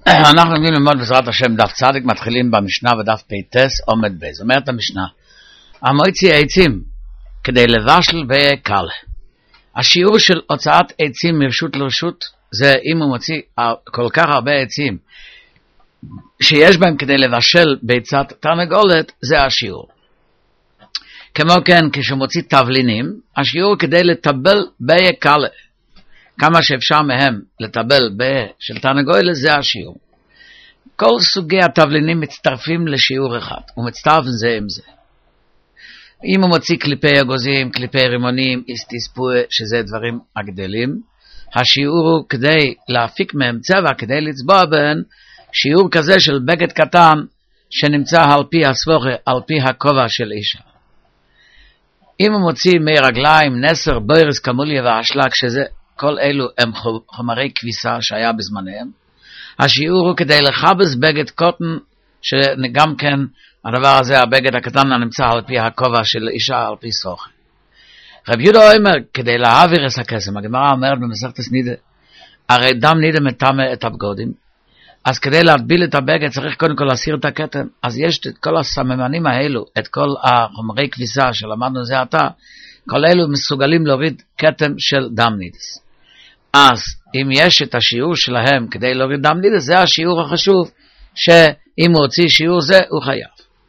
אנחנו נגיד ללמוד בעזרת השם דף צדיק, מתחילים במשנה ודף פייטס עומד בי. זאת אומרת המשנה, המוציא עצים כדי לבשל בקל. השיעור של הוצאת עצים מרשות לרשות, זה אם הוא מוציא כל כך הרבה עצים שיש בהם כדי לבשל ביצת תרנגולת, זה השיעור. כמו כן, כשהוא מוציא תבלינים, השיעור כדי לטבל בקל. כמה שאפשר מהם לטבל של תרנגולת, זה השיעור. כל סוגי התבלינים מצטרפים לשיעור אחד, ומצטרפים זה עם זה. אם הוא מוציא קליפי אגוזים, קליפי רימונים, איסטיספוה, שזה דברים הגדלים, השיעור הוא כדי להפיק מהם צבע, כדי לצבוע בהן, שיעור כזה של בגד קטן, שנמצא על פי הסבוכה, על פי הכובע של אישה. אם הוא מוציא מי רגליים, נסר, בוירס, קמוליה והאשלג, שזה כל אלו הם חומרי כביסה שהיה בזמניהם, השיעור הוא כדי לחבס בגד קוטן, שגם כן הדבר הזה, הבגד הקטן הנמצא על פי הכובע של אישה על פי סבוכה. רב יהודה אומר, כדי להעביר את הקסם, הגמרא אומרת במסכת נידה, הרי דם נידה מטמא את הבגודים, אז כדי להטביל את הבגד צריך קודם כל להסיר את הכתם, אז יש את כל הסממנים האלו, את כל החומרי כביסה שלמדנו זה עתה, כל אלו מסוגלים להוריד כתם של דם נידס. אז אם יש את השיעור שלהם כדי להוריד דם נידס, זה השיעור החשוב, שאם הוא הוציא שיעור זה, הוא חייב.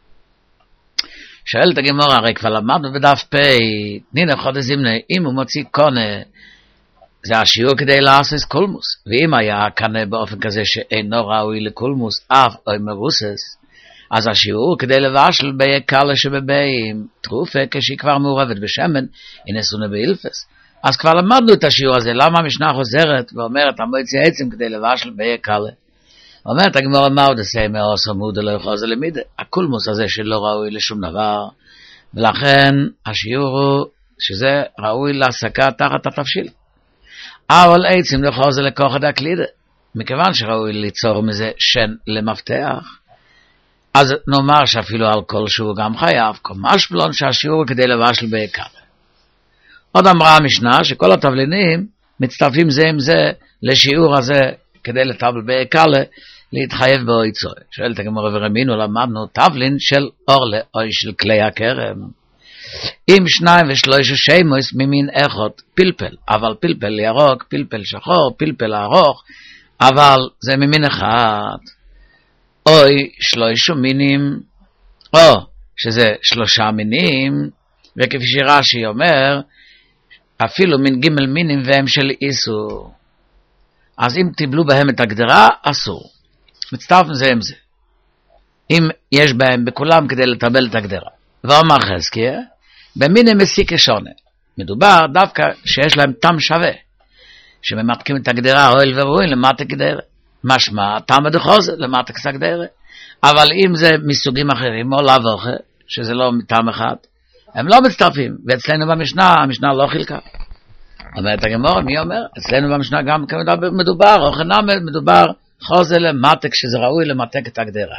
שואלת הגמרא, הרי כבר למדנו בדף פ' נינה חודש זימנה, אם הוא מוציא קונה, זה השיעור כדי לעשות קולמוס. ואם היה קנה באופן כזה שאינו ראוי לקולמוס, אף או מרוסס, אז השיעור כדי לבשל ביקלה שבבאים, תרופה כשהיא כבר מעורבת בשמן, הנה סונה באילפס. אז כבר למדנו את השיעור הזה, למה המשנה חוזרת ואומרת, המוציא עצים כדי לבשל ביקלה? אומרת הגמרא, מה עוד עושה מאוסר מודה לא יכול זה למידה? הקולמוס הזה שלא ראוי לשום דבר, ולכן השיעור הוא שזה ראוי להסקה תחת התבשיל. אבל עצים לא יכול זה לקוח את הקלידה, מכיוון שראוי ליצור מזה שן למפתח, אז נאמר שאפילו על כל שהוא גם חייב, כמש בלון שהשיעור כדי לבשל ביקלה. עוד אמרה המשנה שכל התבלינים מצטרפים זה עם זה לשיעור הזה, כדי לטבל ביקלה, להתחייב באוי צוי. שואלת הגמרא ורמינו, למדנו תבלין של אורלה, או של כלי הכרם. אם 2 ו3 שמוס ממין איכות, פלפל, אבל פלפל ירוק, פלפל שחור, פלפל ארוך, אבל זה ממין אחד. אוי 3 מינים, או שזה 3 מינים, וכפי שרש"י אומר, אפילו מן ג' מינים והם של איסור. אז אם תיבלו בהם את הגדרה, אסור. מצטרפים זה עם זה. אם יש בהם בכולם כדי לטבל את הגדרה. ואומר חזקיה, במיני מסיק שונה. מדובר דווקא שיש להם טעם שווה. שממתקים את הגדרה, אוהל ורואים למטה גדרה. משמע, טעם הדחוזה למטה קצת גדרה. אבל אם זה מסוגים אחרים, או לבוכה, שזה לא מטעם אחד, הם לא מצטרפים. ואצלנו במשנה, המשנה לא חילקה. אומרת הגמרא, מי אומר? אצלנו במשנה גם מדובר, או חינם מדובר חוזה למתק, שזה ראוי למתק את הגדרה.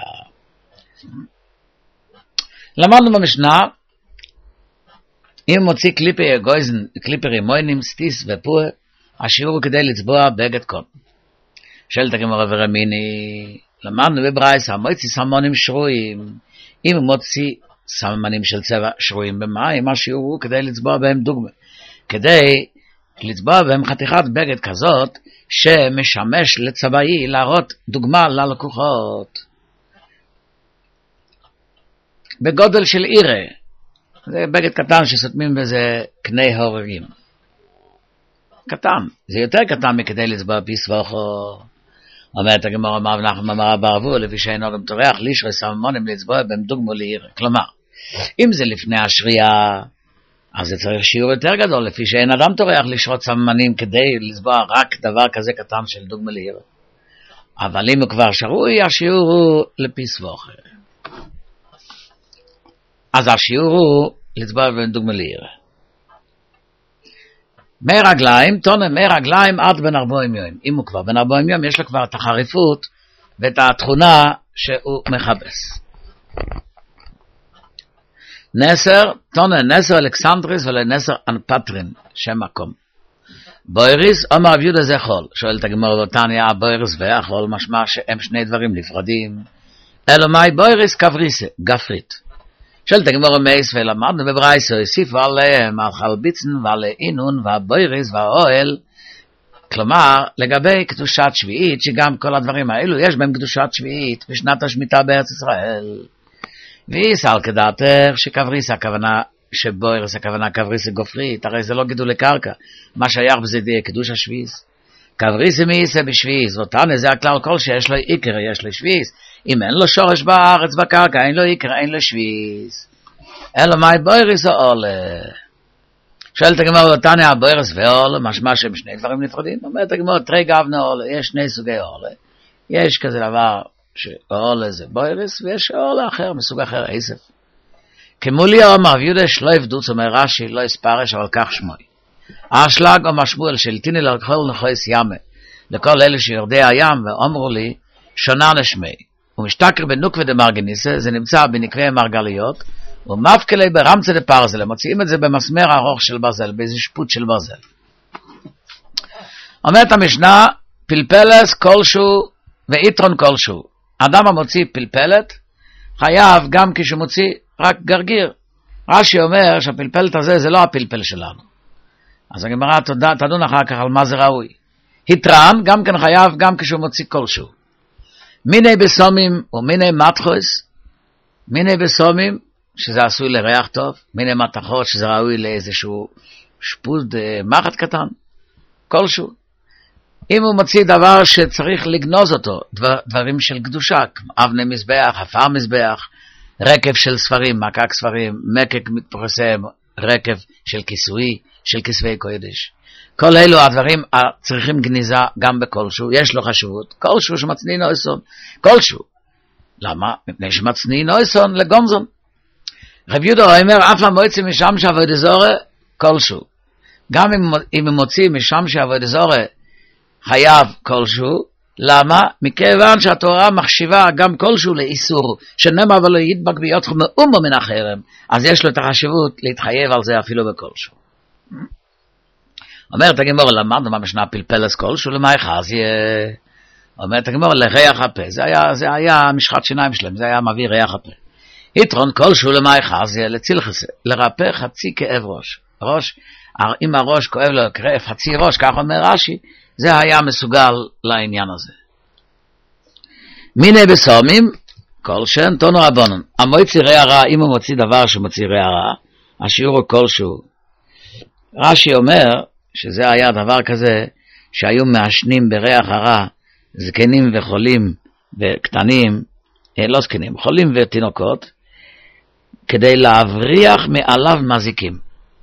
למדנו במשנה, אם מוציא קליפי אגוזן, קליפי רימונים, סטיס ופוה, השיעור הוא כדי לצבוע בגד קוטן. שואלת הגמרא ורמיני, למדנו בברייתא, המוציא סממנים שרויים, אם מוציא סממנים של צבע שרויים במים, השיעור הוא כדי לצבוע בהם דוגמה. כדי לצבוע בהם חתיכת בגד כזאת, שמשמש לצבעי להראות דוגמה ללקוחות. בגודל של עירה, זה בגד קטן שסותמים בזה קני הורגים. קטן, זה יותר קטן מכדי לצבוע פי סבוכו. אומרת הגמרא, אמרה בערבו, לפי שאינו גם טורח, לישרי סממונים לצבוע בהם דוגמו לעירה. כלומר, אם זה לפני השריעה, אז זה צריך שיעור יותר גדול, לפי שאין אדם טורח לשרות סממנים כדי לצבוע רק דבר כזה קטן של דוגמה לעירה. אבל אם הוא כבר שרוי, השיעור הוא לפי סבוכה. אז השיעור הוא לצבוע בין דוגמה לעירה. מי רגליים, תונה מי רגליים עד בין 40 יום. אם הוא כבר בין 40 יום, יש לו כבר את החריפות ואת התכונה שהוא מחפש. נסר, תונה נסר אלכסנדריס ולנסר אנפטרין, שם מקום. בויריס, אומר רב יהודה זה חול. שואלת הגמרא בתניא, בויריס והחול, משמע שהם שני דברים נפרדים. אלא מאי בויריס כבריסה, גפרית. שואלת הגמרא מייס ולמדנו בברייסה, הוסיפו עליהם על חלביצן ועל אינון והבויריס והאוהל. כלומר, לגבי קדושת שביעית, שגם כל הדברים האלו, יש בהם קדושת שביעית בשנת השמיטה בארץ ישראל. ויסל כדעתך שכבריסה הכוונה, שבוירס הכוונה כבריסה גופרית, הרי זה לא גידולי קרקע. מה שייך בזה די קדוש השביעיס. כבריסה מייסה בשביעיס, ואותנה זה הכלל כל שיש לו עיקר, יש לו שביעיס. אם אין לו שורש בארץ בקרקע, אין לו עיקר, אין לו שביעיס. אלא מאי בוירס או עולה. שואלת הגמרא בתניא, הבוירס ועולה, משמע שהם שני דברים נפרדים. אומרת הגמרא, תרי גבנה עולה, יש שני סוגי עולה. יש כזה דבר שעולה זה בוירס, ויש עולה אחר, מסוג אחר, עשף. כמולי אומר רב יהודה שלא יבדוץ, אומר רש"י, לא יספרש, אבל כך שמוי. האשלג אומר שמואל שלטיני לכל נכויס ימה, לכל אלה שיורדי הים, ואומרו לי, שונה לשמי. ומשתכר בנוקווה דמרגניסה, זה נמצא בנקבי מרגליות, ומפקלי ברמצה דפרזל, מוציאים את זה במסמר ארוך של ברזל, באיזה שפוט של ברזל. אומרת המשנה, פלפלס כלשהו ויתרון כלשהו. אדם המוציא פלפלת, חייב גם כשהוא מוציא רק גרגיר. רש"י אומר שהפלפלת הזה זה לא הפלפל שלנו. אז הגמרא תדון אחר כך על מה זה ראוי. היתרן גם כן חייב גם כשהוא מוציא כלשהו. מיני בסומים ומיני מתחוס, מיני בסומים שזה עשוי לריח טוב, מיני מתחות שזה ראוי לאיזשהו שפוד מחט קטן, כלשהו. אם הוא מוציא דבר שצריך לגנוז אותו, דברים של קדושה, אבני מזבח, עפר מזבח, רקב של ספרים, מקק ספרים, מקק מתפרסם, רקב של כיסוי, של כספי קודש. כל אלו הדברים צריכים גניזה גם בכלשהו, יש לו חשיבות, כלשהו שמצניא נויסון, כלשהו. למה? מפני שמצניא נויסון לגומזון. רב יהודה אומר, אף המוציא משם שעבוד זורה, כלשהו. גם אם הוא מוציא משם שעבוד זורה, חייב כלשהו. למה? מכיוון שהתורה מחשיבה גם כלשהו לאיסור, שנאמר ולא ידבק ביותכם מאומו מן החרם, אז יש לו את החשיבות להתחייב על זה אפילו בכלשהו. אומרת הגמרא, למדנו במשנה פלפלס כלשהו, למה חזיה? אומרת הגמרא, לריח הפה, זה היה משחת שיניים שלהם, זה היה מביא ריח הפה. יתרון כלשהו למה חזיה, לצילחס, לרפא חצי כאב ראש, אם הראש כואב לו כאב חצי ראש, כך אומר רש"י, זה היה מסוגל לעניין הזה. מיני בסומים, כלשהם, תונו רבונן. המוציא ריח רע, אם הוא מוציא דבר שמוציא ריח רע, השיעור הוא כלשהו. רש"י אומר שזה היה דבר כזה, שהיו מעשנים בריח הרע, זקנים וחולים וקטנים, לא זקנים, חולים ותינוקות, כדי להבריח מעליו מזיקים.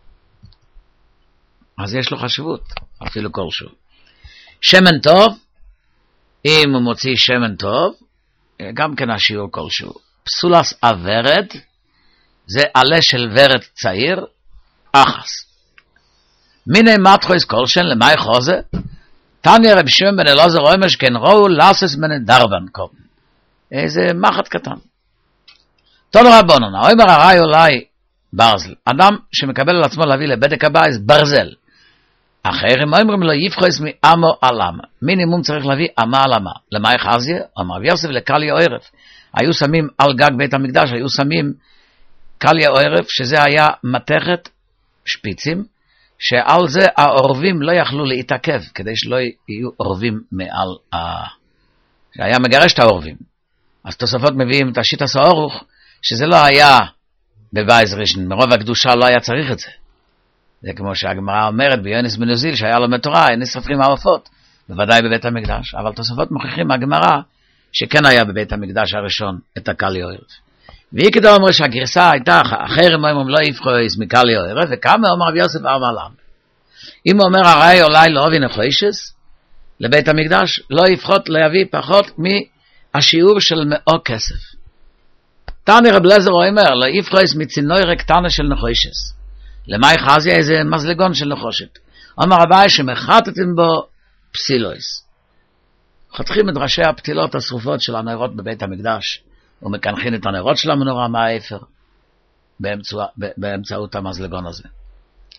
אז יש לו חשיבות, אפילו כלשהו. שמן טוב, אם הוא מוציא שמן טוב, גם כן השיעור כלשהו. פסולס אברד, זה עלה של ורד צעיר, אחס. מיני מתחויס כלשן, למאי חוזה, תניא רב שמעון בן אלעזר אומר שכן ראו לאסס מן דרבן קודם. איזה מחט קטן. תנו רבונן, האומר הראי אולי ברזל. אדם שמקבל על עצמו להביא לבדק הבייס ברזל. אחרים אומרים לו יפחוס מאמו על אמה. מינימום צריך להביא אמה על אמה. למאי חזיה? אמר רב יוסף לקליה עורף. היו שמים על גג בית המקדש, היו שמים קליה עורף, שזה היה מתכת שפיצים, שעל זה העורבים לא יכלו להתעכב, כדי שלא יהיו עורבים מעל שהיה מגרש את העורבים. אז תוספות מביאים את השיטס האורוך, שזה לא היה בבייס ראשון, מרוב הקדושה לא היה צריך את זה. זה כמו שהגמרא אומרת ביונס בן יוזיל, שהיה לו מתורה, אין סופרים העופות, בוודאי בבית המקדש, אבל תוספות מוכיחים מהגמרא, שכן היה בבית המקדש הראשון את הקליה עורף. והיא כדי אומר שהגרסה הייתה, אחרים אומרים לא יפחוס מקליה עורף, וכמה אומר רב יוסף אמר להם. אם הוא אומר הרי אולי לא אבי נחוישס, לבית המקדש, לא יפחות, לא יביא פחות מהשיעור של 100 כסף. תני רב לזר אומר, לא יפחוס מצינוי קטנה של נחוישס. למאי חזיה איזה מזלגון של נחושת. אומר רבי שמחטתם בו פסילויס. חותכים את ראשי הפתילות השרופות של הנרות בבית המקדש, ומקנחים את הנרות של המנורה מהאפר, באמצעות המזלגון הזה.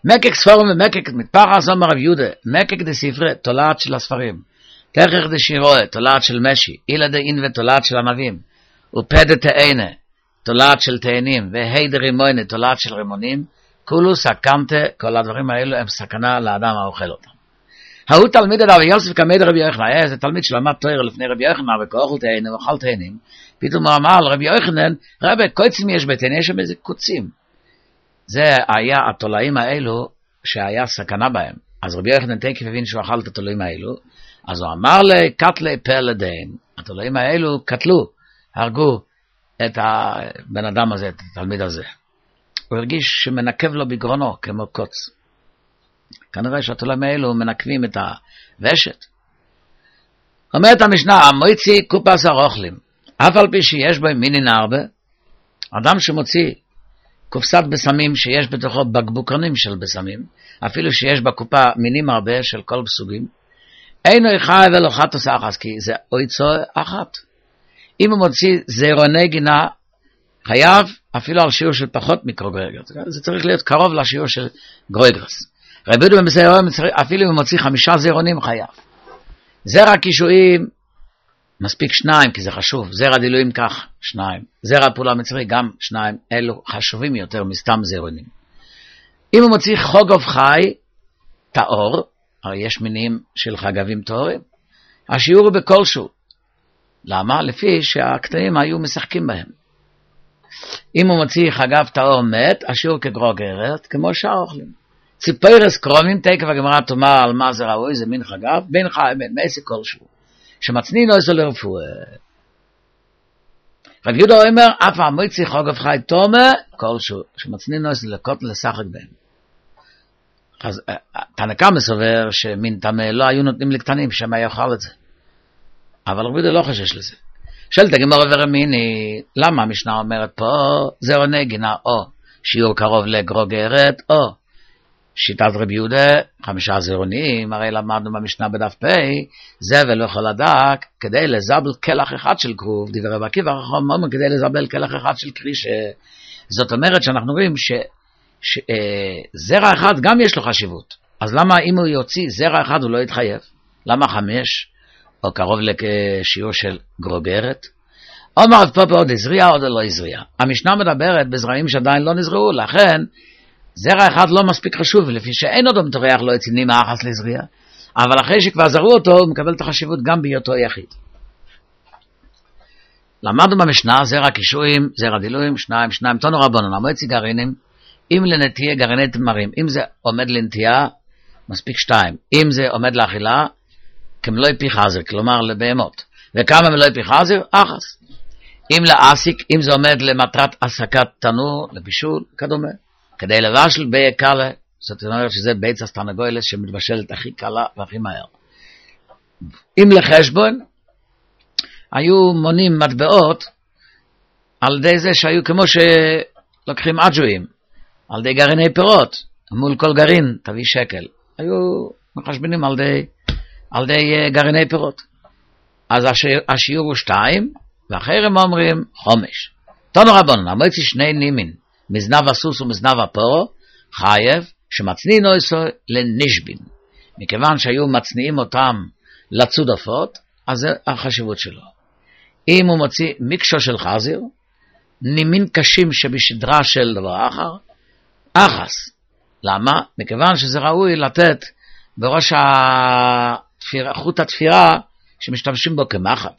מקק ספרים ומקק מתפרס אומר רב יהודה, מקק דספרי, תולעת של הספרים, תכך דשירוה, תולעת של משי, אילה דאין ותולעת של ענבים, ופדה תאנה, תולעת של תאנים, והיד רימוינה, תולעת של רימונים, כולו סקנטה, כל הדברים האלו הם סכנה לאדם האוכל אותם. הוא תלמיד רבי יוסף כמד רבי יוחנן, זה תלמיד שלמד תורה לפני רבי יוחנן, וכאוכל תאנים, ואוכל תאנים, פתאום הוא אמר לרבי יוחנן, רבי, קוצים יש בתאנים, יש שם איזה קוצים. זה היה התולעים האלו שהיה סכנה בהם. אז רבי יוחנן תקף הבין שהוא אכל את התולעים האלו, אז הוא אמר קטלי פלדין, התולעים האלו קטלו, הרגו את הבן אדם הזה, את התלמיד הזה. הוא הרגיש שמנקב לו בגרונו כמו קוץ. כנראה שהתולעים האלו מנקבים את הוושת. אומרת המשנה, מוציא קופס אוכלים, אף על פי שיש בו מינין הרבה, אדם שמוציא קופסת בסמים שיש בתוכו בקבוקונים של בסמים, אפילו שיש בקופה מינים הרבה של כל בסוגים, אינו חייב ולא חטוס אחת, כי זה אויצו אחת. אם הוא מוציא זירוני גינה, חייב אפילו על שיעור של פחות מיקרוגרגרס. זה צריך להיות קרוב לשיעור של גרויגרס. רבידו במזירון, אפילו אם הוא מוציא 5 זירונים, חייב. זרע קישואים, מספיק 2, כי זה חשוב. זרע דילויים כך, 2. זרע פעולה מצרי, גם 2. אלו חשובים יותר מסתם זירונים. אם הוא מוציא חוגוב חי, טהור, הרי יש מינים של חגבים טהורים, השיעור הוא בכלשהו. למה? לפי שהקטנים היו משחקים בהם. אם הוא מוציא חגב טהור מת, השיעור כגרוגרת, כמו שאר אוכלים. ציפרס קרומים, תקף הגמרא תאמר על מה זה ראוי, זה מין חגב, בין חי, בין מעסק כלשהו. שמצנין לא עשו לרפואה. רב יהודה אומר, אף המוציא חוגב חי תומה, כלשהו, שמצנין לא עשו לקות לשחק בהם. אז תנקה מסובר שמין תמה לא היו נותנים לקטנים שמה יאכל את זה. אבל רבי יהודה לא חשש לזה. שאלת הגמרא ורמיני, למה המשנה אומרת פה זירוני גינה או שיעור קרוב לגרוגרת או שיטת רבי יהודה 5 זירונים, הרי למדנו במשנה בדף פ' זה ולא יכול לדק כדי לזבל כלח אחד של כרוב, דברי רבי עקיבא חכם אומר כדי לזבל כלח אחד של קרישה. זאת אומרת שאנחנו רואים שזרע אחד גם יש לו חשיבות. אז למה אם הוא יוציא זרע אחד הוא לא יתחייב? למה 5? או קרוב לשיעור של גרוגרת? אומר רב פאפא עוד הזריע עוד לא הזריע. המשנה מדברת בזרעים שעדיין לא נזרעו, לכן זרע אחד לא מספיק חשוב, לפי שאין עוד מטורח לא יצינים מאחס לזריע, אבל אחרי שכבר זרעו אותו הוא מקבל את החשיבות גם בהיותו יחיד. למדנו במשנה זרע קישואים, זרע דילויים, 2 תנו רבנן, המועצי גרעינים, אם לנטייה גרעיני תמרים, אם זה עומד לנטייה מספיק 2, אם זה עומד לאכילה כמלוי פי חזר, כלומר לבהמות. וכמה מלוי פי חזר? אחס. אם לאסיק, אם זה עומד למטרת עסקת תנור, לבישול, כדומה. כדי לבשל ביה קלה, זאת אומרת שזה ביץ הסתרנגולת שמתבשלת הכי קלה והכי מהר. אם לחשבון, היו מונים מטבעות על ידי זה שהיו כמו שלוקחים אג'ויים, על ידי גרעיני פירות, מול כל גרעין תביא שקל. היו מחשבנים על ידי גרעיני פירות. אז השיעור הוא 2, ואחרים אומרים 5. תנו רבנן, המועצי 2 נימין, מזנב הסוס ומזנב הפרו, חייב שמצנינו לנשבין. מכיוון שהיו מצניעים אותם לצודפות, אז זה החשיבות שלו. אם הוא מוציא מיקשו של חזיר, נימין קשים שבשדרה של דבר אחר, אחס. למה? מכיוון שזה ראוי לתת בראש חוט התפירה שמשתמשים בו כמחט.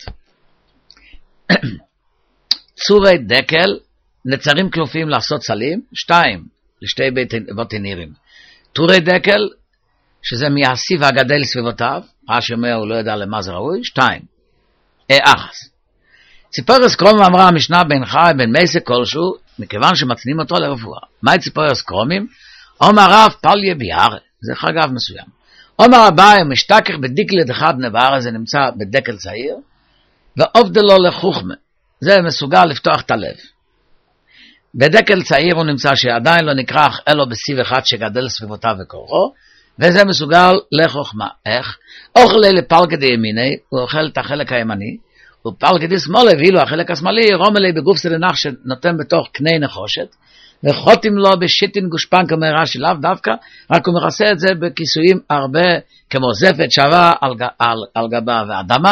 צורי דקל, נצרים כלופים לעשות סלים, 2 לשתי בתי נירים. טורי דקל, שזה מהסיב הגדל סביבותיו, רש"י אומר הוא לא יודע למה זה ראוי, 2. אחס. ציפורס קרום אמרה המשנה בין חי בין מייסק כלשהו, מכיוון שמצנים אותו לרפואה. מהי ציפורס קרומים? אומר רב פליה ביארה, זה חגב מסוים. אומר הבא, משתכח בדיקלד אחד נבר, זה נמצא בדקל צעיר, ועובד לו לחוכמה, זה מסוגל לפתוח את הלב. בדקל צעיר הוא נמצא שעדיין לא נקרח אלו בסיב אחד שגדל סביבותיו וקורכו, וזה מסוגל לחוכמה. איך? אוכל לפלגדי ימיני, הוא אוכל את החלק הימני, ופלגדי שמאלי, ואילו החלק השמאלי רומלי בגוף סלנח שנותן בתוך קני נחושת, וחותים לו בשיטין גושפן כמו רש"י, לאו דווקא, רק הוא מכסה את זה בכיסויים הרבה, כמו זפת שווה על גבה ואדמה,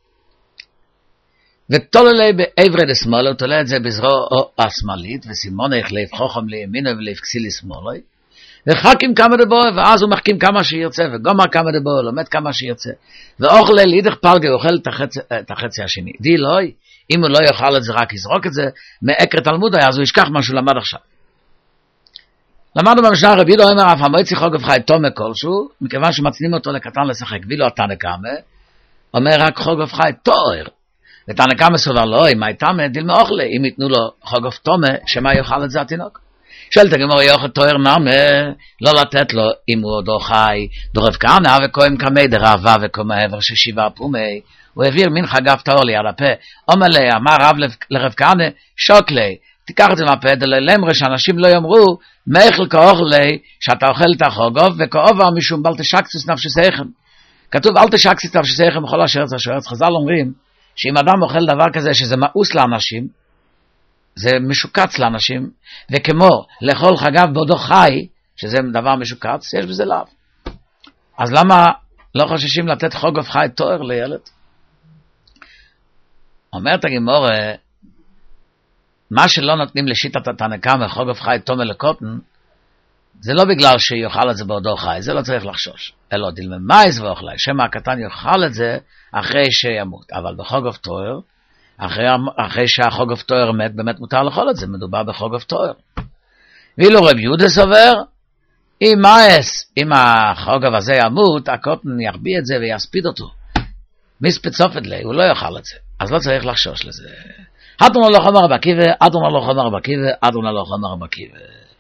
ותוללי בעברי לשמאל, הוא תולה את זה בזרוע השמאלית, וסימון איך להיף חוכם לימינו ולהיף כסיל לשמאלי, וחקים כמה דבו, ואז הוא מחכים כמה שירצה, וגומר כמה דבו, לומד כמה שירצה, ואוכל לידך פלגה, הוא אוכל את החצי השני. די לא, אם הוא לא יאכל את זה, רק יזרוק את זה, מעקר תלמוד היה, אז הוא ישכח מה שהוא למד עכשיו. למדנו במשנה רבי לא אומר, אף המועצי חוגב חי תומה כלשהו, מכיוון שמצנים אותו לקטן לשחק, ואילו התנא קמא, אומר רק חוגב חי תואר, ותנא קמא סובר לו, אם הייתה מדיל מאוכלה, אם ייתנו לו חוגב תומה, שמה יאכל את זה התינוק? שואלת הגמרא, יאכל תואר נמה, לא לתת לו, אם הוא עודו חי, דורב כהנא וכהן קמי דרבה וכמה עבר ששיבה פומי, הוא העביר מין חגב טהור ליד הפה, אומר לי, אמר רב לרב כהנא, שוקלי, תיקח את זה מהפה, דלמרי שאנשים לא יאמרו, מאכל כאוכל לי, שאתה אוכל את החוגוב, וכאובר משום בל תשקצוס נפשסייכם. כתוב, אל תשקצוס נפשסייכם בכל השארץ השארץ. חז"ל אומרים, שאם אדם אוכל דבר כזה, שזה מאוס לאנשים, זה משוקץ לאנשים, וכמו לאכול חגב בעודו חי, שזה דבר משוקץ, יש בזה לאו. אז למה לא חוששים לתת חוגוב חי תואר לילד? אומרת הגמרא, מה שלא נותנים לשיטת התנא קמא חוגב חי תומה לקוטן, זה לא בגלל שיאכל את זה בעודו חי, זה לא צריך לחשוש. אלא דילמייז ואוכלי, שמא הקטן יאכל את זה אחרי שימות. אבל בחוגב תואר, אחרי שהחוגב תואר מת, באמת מותר לאכול את זה, מדובר בחוגב תואר. ואילו רב יהודה סובר, אם החוגב הזה ימות, הקוטן יחביא את זה ויספיד אותו. מספצופת לי, הוא לא יאכל את זה. אז לא צריך לחשוש לזה. אדוני לא חמר בקיבה, אדוני לא חמר בקיבה, אדוני לא חמר בקיבה.